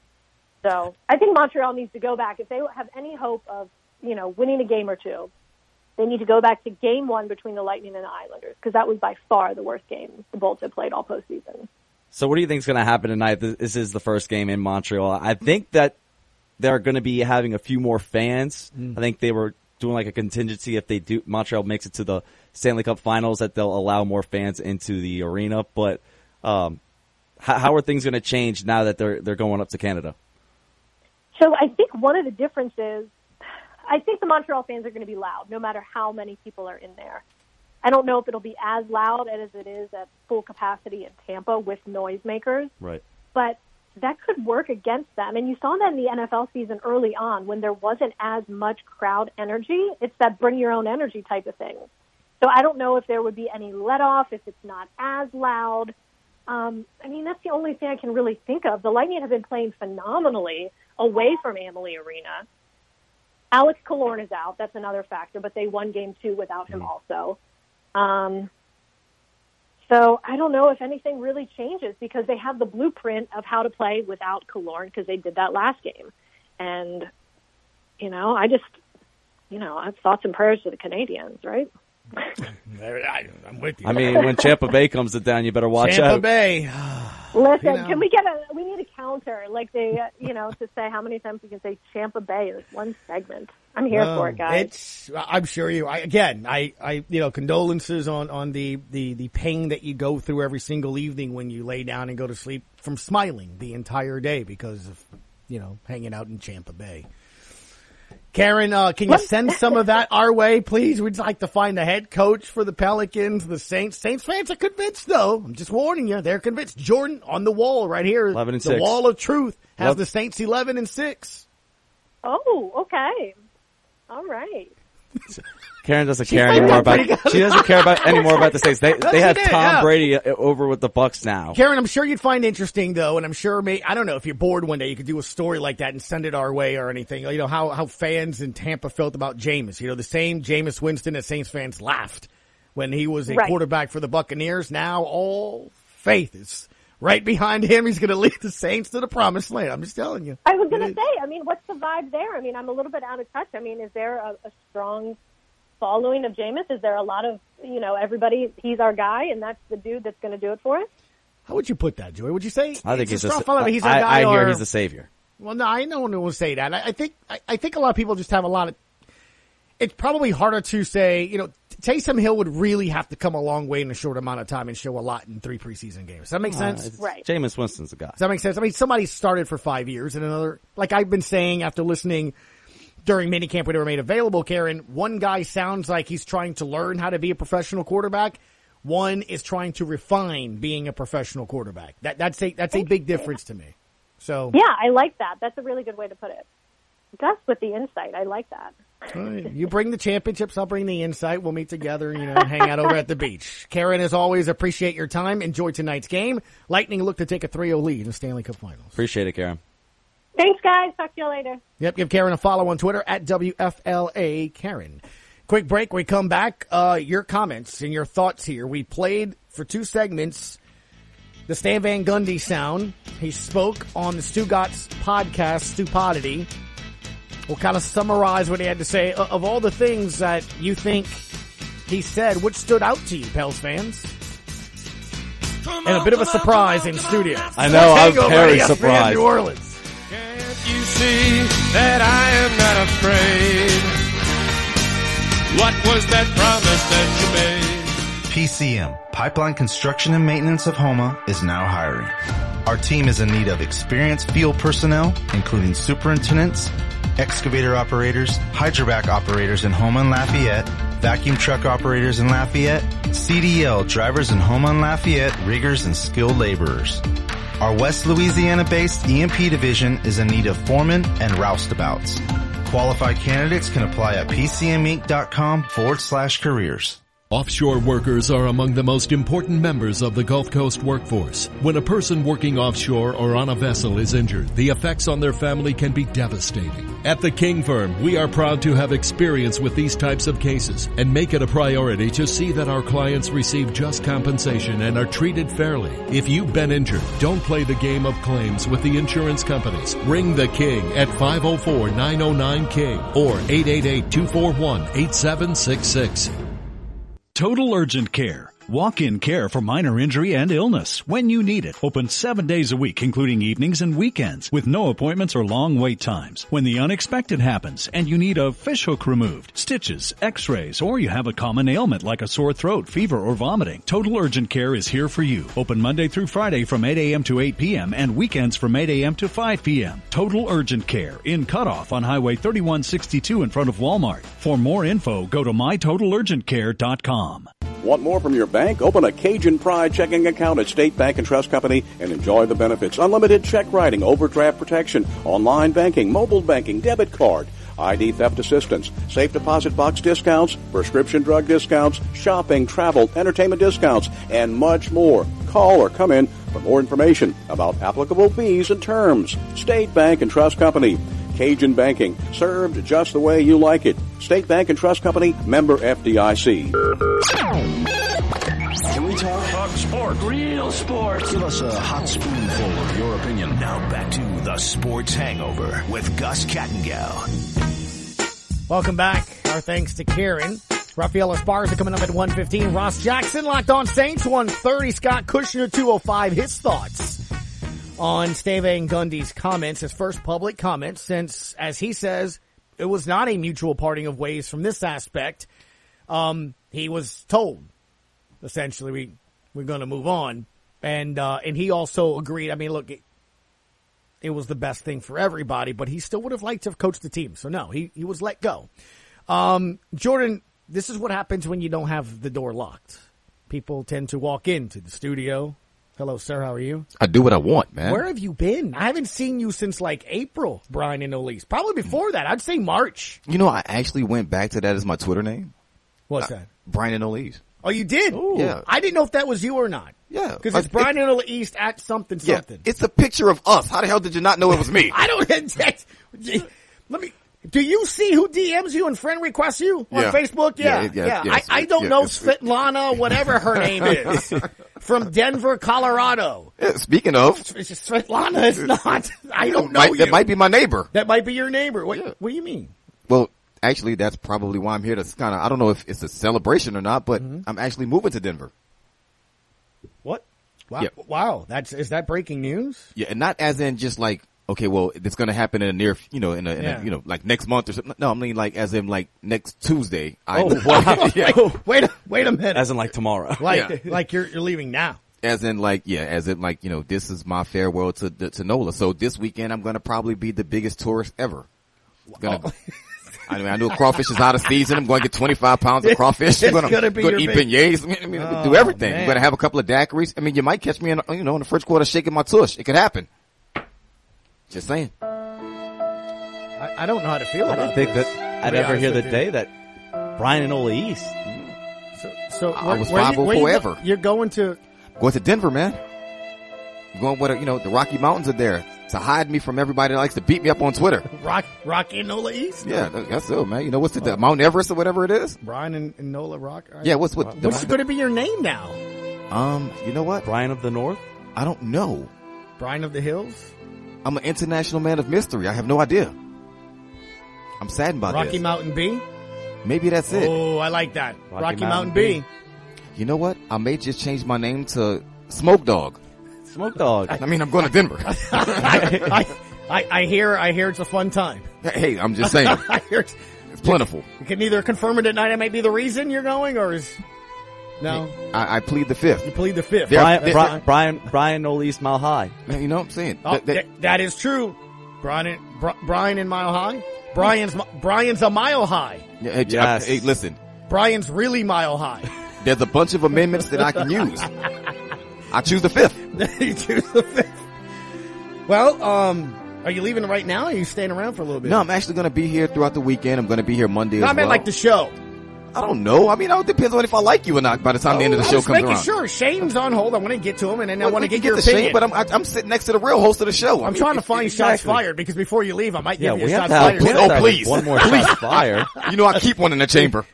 So I think Montreal needs to go back. If they have any hope of, winning a game or two, they need to go back to Game 1 between the Lightning and the Islanders, because that was by far the worst game the Bolts have played all postseason. So what do you think is going to happen tonight? This is the first game in Montreal. I think that they're going to be having a few more fans. I think they were doing like a contingency if Montreal makes it to the Stanley Cup Finals, that they'll allow more fans into the arena. But how are things going to change now that they're going up to Canada? So I think one of the differences, I think the Montreal fans are going to be loud, no matter how many people are in there. I don't know if it'll be as loud as it is at full capacity in Tampa with noisemakers. Right. But that could work against them. And you saw that in the NFL season early on when there wasn't as much crowd energy. It's that bring your own energy type of thing. So I don't know if there would be any let off, if it's not as loud. I mean, that's the only thing I can really think of. The Lightning have been playing phenomenally away from Amalie Arena. Alex Killorn is out. That's another factor, but they won Game 2 without him also. So I don't know if anything really changes, because they have the blueprint of how to play without Killorn, because they did that last game. And, I have thoughts and prayers for the Canadians, right? I'm with you. I mean, when Tampa Bay comes to town, you better watch out. Tampa Bay. Listen, can we we need a counter, like they, to say how many times we can say Tampa Bay in this one segment. I'm here for it, guys. I'm sure condolences on the pain that you go through every single evening when you lay down and go to sleep from smiling the entire day because of, hanging out in Tampa Bay. Karen, can you send some of that our way, please? We'd like to find a head coach for the Pelicans, the Saints. Saints fans are convinced, though. I'm just warning you. They're convinced. Jordan on the wall right here. 11-6. The wall of truth has the Saints 11-6. Oh, okay. All right. Karen doesn't care anymore about. She doesn't care anymore about the Saints. They have Tom Brady over with the Bucks now. Karen, I'm sure you'd find interesting though, and I'm sure I don't know if you're bored one day, you could do a story like that and send it our way or anything. You know how fans in Tampa felt about Jameis. You know, the same Jameis Winston that Saints fans laughed when he was a quarterback for the Buccaneers. Now all faith is right behind him. He's going to lead the Saints to the promised land. I'm just telling you. I was going to say, I mean, what's the vibe there? I mean, I'm a little bit out of touch. I mean, is there a strong following of Jameis? Is there a lot of, everybody, he's our guy and that's the dude that's going to do it for us? How would you put that, Joey? Would you say I think he's our guy? I hear he's the savior. Well, no, I know no one will say that. I think a lot of people just have a lot of, it's probably harder to say, Taysom Hill would really have to come a long way in a short amount of time and show a lot in 3 preseason games. Does that make sense? Right. Jameis Winston's the guy. Does that make sense? I mean, somebody started for 5 years and another, like I've been saying after listening during minicamp when they were made available, Karen, one guy sounds like he's trying to learn how to be a professional quarterback. One is trying to refine being a professional quarterback. That's a big difference to me. So yeah, I like that. That's a really good way to put it. Gus with the insight. I like that. You bring the championships, I'll bring the insight. We'll meet together, hang out over at the beach. Karen, as always, appreciate your time. Enjoy tonight's game. Lightning look to take a 3-0 lead in the Stanley Cup Finals. Appreciate it, Karen. Thanks, guys. Talk to you later. Yep, give Karen a follow on Twitter at WFLA Karen. Quick break. We come back. Your comments and your thoughts here. We played for 2 segments the Stan Van Gundy sound. He spoke on the Stugotz podcast, Stupodity. We'll kind of summarize what he had to say. Of all the things that you think he said, which stood out to you, Pels fans? And a bit of a surprise in studio. I know, I'm very surprised. New Orleans. You see that I am not afraid. What was that promise that you made? PCM, Pipeline Construction and Maintenance of Houma, is now hiring. Our team is in need of experienced field personnel, including superintendents, excavator operators, hydrovac operators in Houma and Lafayette, vacuum truck operators in Lafayette, CDL drivers in Houma and Lafayette, riggers and skilled laborers. Our West Louisiana-based EMP division is in need of foremen and roustabouts. Qualified candidates can apply at pcminc.com/careers. Offshore workers are among the most important members of the Gulf Coast workforce. When a person working offshore or on a vessel is injured, the effects on their family can be devastating. At the King Firm, we are proud to have experience with these types of cases and make it a priority to see that our clients receive just compensation and are treated fairly. If you've been injured, don't play the game of claims with the insurance companies. Ring the King at 504-909-KING or 888-241-8766. Total Urgent Care. Walk-in care for minor injury and illness when you need it. Open 7 days a week, including evenings and weekends, with no appointments or long wait times. When the unexpected happens and you need a fishhook removed, stitches, x-rays, or you have a common ailment like a sore throat, fever, or vomiting, Total Urgent Care is here for you. Open Monday through Friday from 8 a.m. to 8 p.m. and weekends from 8 a.m. to 5 p.m. Total Urgent Care in Cutoff on Highway 3162 in front of Walmart. For more info, go to mytotalurgentcare.com. Want more from your bank? Open a Cajun Pride checking account at State Bank and Trust Company and enjoy the benefits. Unlimited check writing, overdraft protection, online banking, mobile banking, debit card, ID theft assistance, safe deposit box discounts, prescription drug discounts, shopping, travel, entertainment discounts, and much more. Call or come in for more information about applicable fees and terms. State Bank and Trust Company. Cajun Banking, served just the way you like it. State Bank and Trust Company, member FDIC. Can we talk sports? Real sports. Give us a hot spoonful of your opinion. Now back to the Sports Hangover with Gus Kattengell. Welcome back. Our thanks to Karen. Rafael Esparza coming up at 1:15. Ross Jackson, Locked On Saints, 1:30. Scott Kushner, 2:05. His thoughts on Stan Van Gundy's comments, his first public comments since, as he says, it was not a mutual parting of ways from this aspect. He was told, essentially, we're going to move on. And he also agreed. I mean, look, it was the best thing for everybody, but he still would have liked to have coached the team. So no, he was let go. Jordan, this is what happens when you don't have the door locked. People tend to walk into the studio. Hello, sir. How are you? I do what I want, man. Where have you been? I haven't seen you since like April, Brian and Elise. Probably before that. I'd say March. You know, I actually went back to that as my Twitter name. What's that? Brian and Elise. Oh, you did? Ooh. Yeah. I didn't know if that was you or not. Yeah. Because it's Brian and Elise at something. Yeah. It's a picture of us. How the hell did you not know it was me? I don't. Let me. Do you see who DMs you and friend requests you on Facebook? Yeah. I don't know Svetlana, whatever her name is, from Denver, Colorado. Yeah, speaking of, Svetlana is not. I don't know you. That might be my neighbor. That might be your neighbor. What do you mean? Well, actually, that's probably why I'm here. To kind of, I don't know if it's a celebration or not, but I'm actually moving to Denver. What? Wow. Yeah. Wow. Is that breaking news? Yeah, and not as in just like, okay, well, it's going to happen in a near, like next month or something. No, I mean like as in like next Tuesday. Wow. Yeah. Wait a minute. As in like tomorrow. Like you're leaving now. As in like, this is my farewell to NOLA. So this weekend I'm going to probably be the biggest tourist ever. I know crawfish is out of season. I'm going to get 25 pounds of crawfish. I'm going to eat beignets. Do everything. Man. I'm going to have a couple of daiquiris. I mean, you might catch me in the first quarter shaking my tush. It could happen. Just saying. I don't know how to feel about it. I didn't think that I'd ever hear the day that Brian and Ola East. So I was 5-0 forever. You're going to Denver, man. I'm going where the Rocky Mountains are there to hide me from everybody that likes to beat me up on Twitter. Rocky and Nola East? Yeah, that's it, man. You know what's the Mount Everest or whatever it is? Brian and Nola Rock. Yeah, what's going to be your name now? You know what? Brian of the North? I don't know. Brian of the Hills? I'm an international man of mystery. I have no idea. I'm saddened by Rocky this. Mountain B? Maybe that's it. Oh, I like that. Rocky Mountain B. You know what? I may just change my name to Smoke Dog. Smoke Dog. I mean, I'm going to Denver. I hear it's a fun time. Hey, I'm just saying. I hear it's plentiful. You can either confirm it at night. It might be the reason you're going, or is no. I plead the fifth. You plead the fifth. Brian no least Mile High. You know what I'm saying? Oh, that is true. Brian in Mile High. Brian's a mile high. Yes. Hey, listen. Brian's really mile high. There's a bunch of amendments that I can use. I choose the fifth. You choose the fifth. Well, are you leaving right now? Or are you staying around for a little bit? No, I'm actually going to be here throughout the weekend. I'm going to be here Monday as well. I meant like the show. I don't know. I mean, it depends on if I like you or not by the time the end of the show comes around. Sure. Shane's on hold. I want to get to him, and then I want to get your Shane, opinion. but I'm sitting next to the real host of the show. I'm trying to find shots fired because before you leave, I might give you a shots fired. Oh, please. One more shot fired. You know, I keep one in the chamber.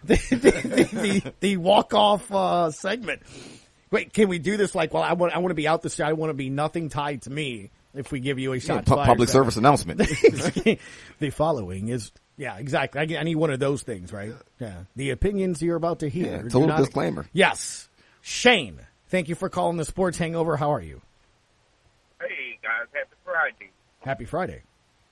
the walk-off segment. Wait, can we do this? Like, well, I want to be out this show. I want to be nothing tied to me if we give you a shot fired. Public service announcement. The following is... Yeah, exactly. I need one of those things, right? Yeah. The opinions you're about to hear. Yeah, total disclaimer. Yes. Shane, thank you for calling the Sports Hangover. How are you? Hey, guys. Happy Friday. Happy Friday.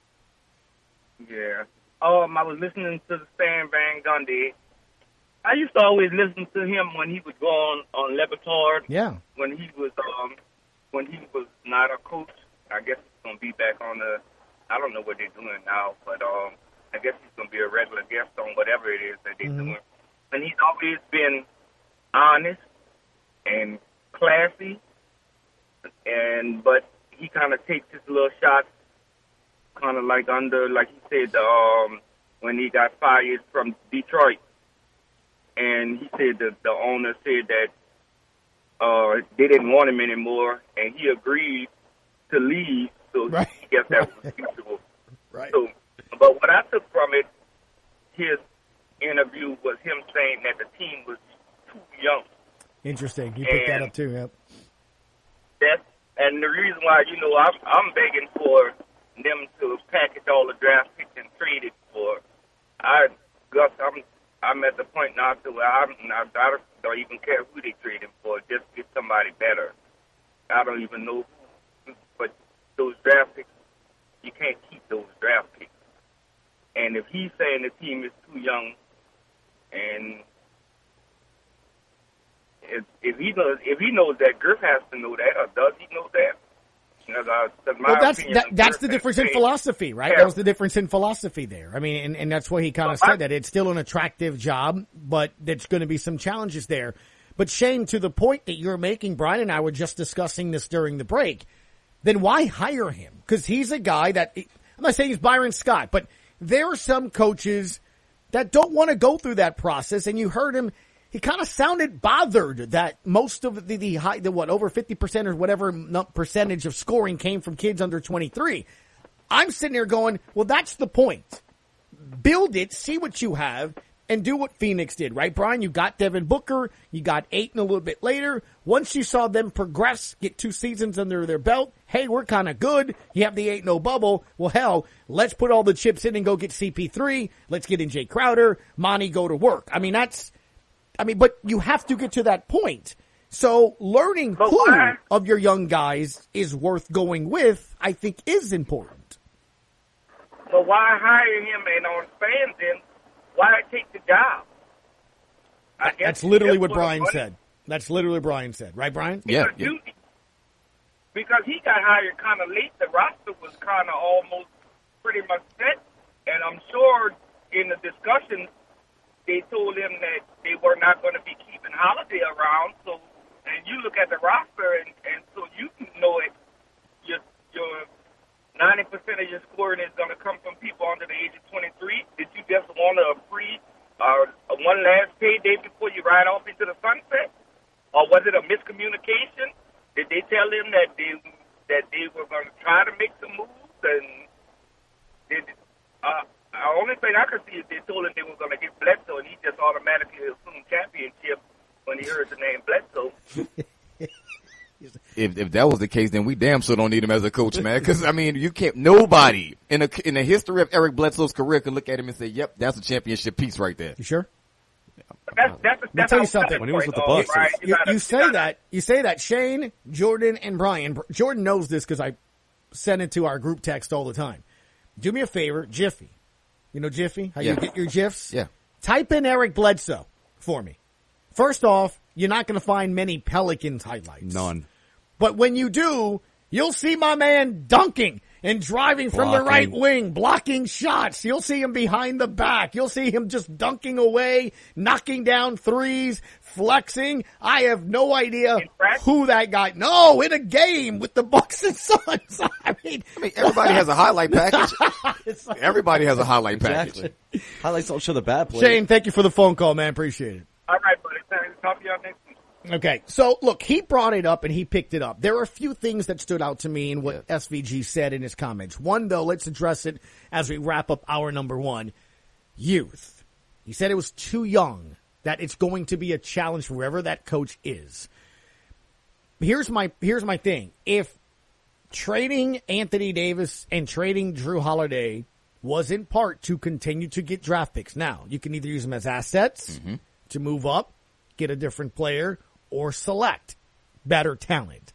Yeah. I was listening to the Stan Van Gundy. I used to always listen to him when he would go on Lebatard. Yeah. When he was not a coach. I guess he's going to be back on I don't know what they're doing now, but I guess he's going to be a regular guest on whatever it is that they're doing. And he's always been honest and classy, but he kind of takes his little shots kind of like he said, when he got fired from Detroit. And he said that the owner said that they didn't want him anymore, and he agreed to leave, so I guess that was mutual. Right. So, but what I took from it, his interview, was him saying that the team was too young. Interesting. You picked that up too, yep. And the reason why, I'm begging for them to package all the draft picks and trade it for. I'm at the point now to where I don't even care who they trade him for, just get somebody better. I don't even know who, but those draft picks, you can't keep those draft picks. And if he's saying the team is too young, and if he knows that, Griff has to know that, or does he know that? Well, that's the difference in philosophy, right? That was the difference in philosophy there. I mean, and that's why he kind of said that it's still an attractive job, but there's going to be some challenges there. But Shane, to the point that you're making, Brian and I were just discussing this during the break, then why hire him? Because he's a guy that, I'm not saying he's Byron Scott, but there are some coaches that don't want to go through that process, and you heard him, he kind of sounded bothered that most of the over 50% or whatever percentage of scoring came from kids under 23. I'm sitting there going, well, that's the point. Build it, see what you have, and do what Phoenix did, right, Brian? You got Devin Booker, you got Ayton a little bit later. Once you saw them progress, get 2 seasons under their belt, hey, we're kind of good. You have the 8-0 bubble. Well, hell, let's put all the chips in and go get CP3. Let's get in Jay Crowder. Monty, go to work. But you have to get to that point. So learning who of your young guys is worth going with, I think, is important. But why hire him and on fans then? Why take the job? That's literally what Brian said. That's literally what Brian said. Right, Brian? Yeah. Because he got hired kind of late. The roster was kind of almost pretty much set. And I'm sure in the discussion, they told him that they were not going to be keeping Holiday around. So, and you look at the roster, and so you know it. Your 90% of your scoring is going to come from people under the age of 23. Did you just want a free one last payday before you ride off into the sunset? Or was it a miscommunication? Did they tell him that they were going to try to make some moves? And the only thing I could see is they told him they were going to get Bledsoe, and he just automatically assumed championship when he heard the name Bledsoe. If that was the case, then we damn sure don't need him as a coach, man. Because you can't. Nobody in the history of Eric Bledsoe's career can look at him and say, "Yep, that's a championship piece right there." You sure? Let me tell you something. When he was with the Bucks, right? You say that Shane, Jordan, and Brian. Jordan knows this because I send it to our group text all the time. Do me a favor, Jiffy. You know Jiffy? How you get your GIFs? Yeah. Type in Eric Bledsoe for me. First off, you're not going to find many Pelicans highlights. None. But when you do, you'll see my man dunking and driving from the right wing, blocking shots. You'll see him behind the back. You'll see him just dunking away, knocking down threes, flexing. I have no idea who that guy. No, in a game with the Bucks and Suns. I mean everybody has a highlight package. Everybody has a highlight package. Highlights don't show the bad play. Shane, thank you for the phone call, man. Appreciate it. All right, buddy. Talk to y'all next week. Okay, so look, he brought it up and he picked it up. There are a few things that stood out to me in what SVG said in his comments. One, though, let's address it as we wrap up hour number 1. Youth. He said it was too young, that it's going to be a challenge for whoever that coach is. Here's my thing. If trading Anthony Davis and trading Drew Holiday was in part to continue to get draft picks, now you can either use them as assets to move up, get a different player, or select better talent.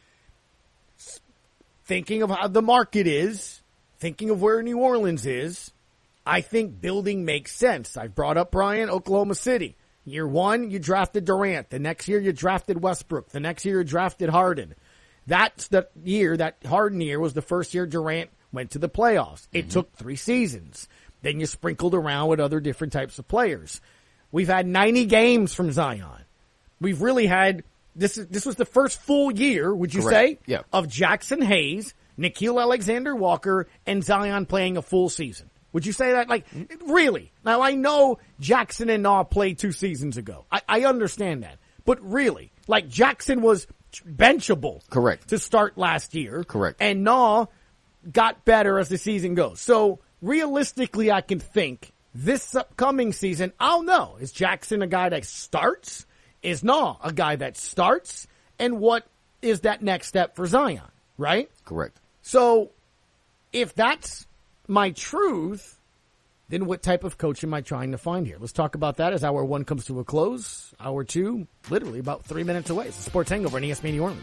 Thinking of how the market is, thinking of where New Orleans is, I think building makes sense. I've brought up, Brian, Oklahoma City. Year 1, you drafted Durant. The next year, you drafted Westbrook. The next year, you drafted Harden. That's the year, that Harden year was the first year Durant went to the playoffs. It took 3 seasons. Then you sprinkled around with other different types of players. We've had 90 games from Zion. We've really had, this was the first full year, would you say, of Jackson Hayes, Nickeil Alexander-Walker, and Zion playing a full season. Would you say that? Like, really? Now, I know Jackson and Naw played 2 seasons ago. I understand that. But really, like, Jackson was benchable. Correct. To start last year. Correct. And Naw got better as the season goes. So, realistically, I can think this upcoming season, I'll know. Is Jackson a guy that starts? Is Naw a guy that starts? And what is that next step for Zion, right? Correct. So, if that's my truth, then what type of coach am I trying to find here? Let's talk about that as hour 1 comes to a close. Hour 2, literally about 3 minutes away. It's the Sports Hangover on ESPN New Orleans.